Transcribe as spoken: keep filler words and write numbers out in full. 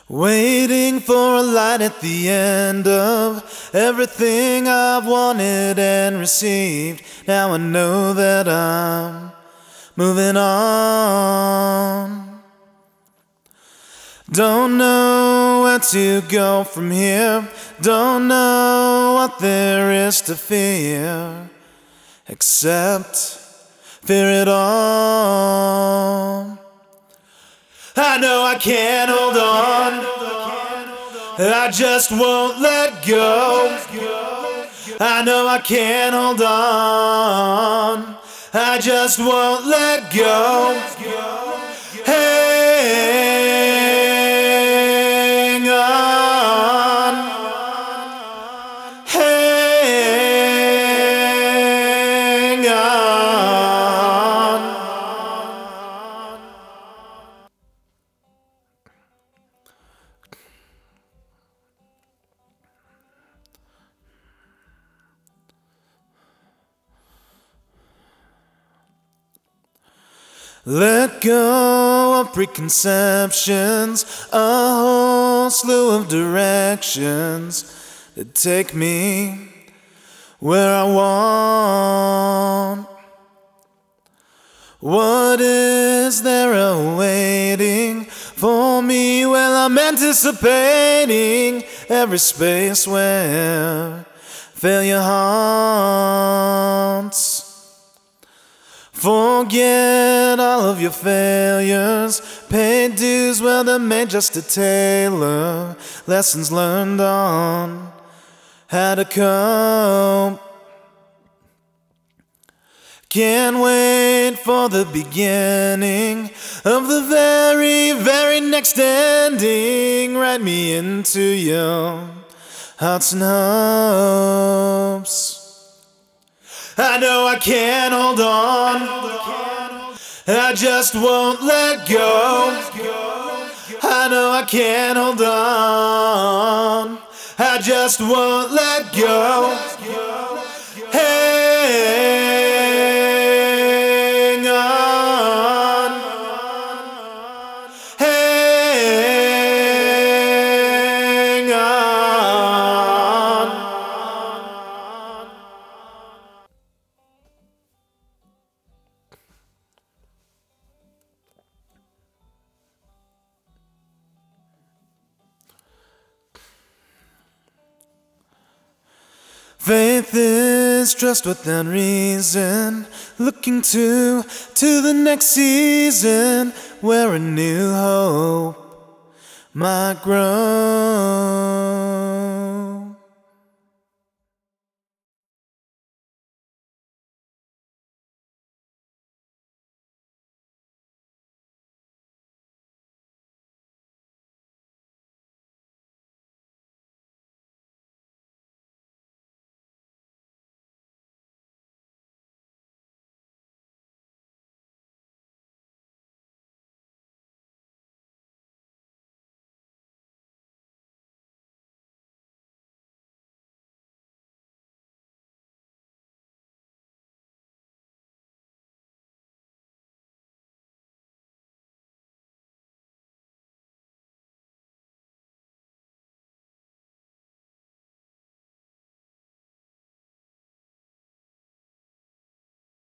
Waiting for a light at the end of everything I've wanted and received. Now I know that I'm moving on. Don't know where to go from here. Don't know what there is to fear, except fear it all. I know I can't hold on, I just won't let go. I know I can't hold on, I just won't let go. Hang on, hang on. Let go of preconceptions, a whole slew of directions that take me where I want. What is there awaiting for me? Well, I'm anticipating every space where failure haunts. Forget all of your failures, pay dues, well they're made just to tailor lessons learned on how to cope. Can't wait for the beginning of the very, very next ending. Write me into your hearts and hopes. I know I can't hold on, I just won't let go. I know I can't hold on, I just won't let go. Hang on, hang on. Faith is trust without reason, looking to, to the next season where a new hope might grow.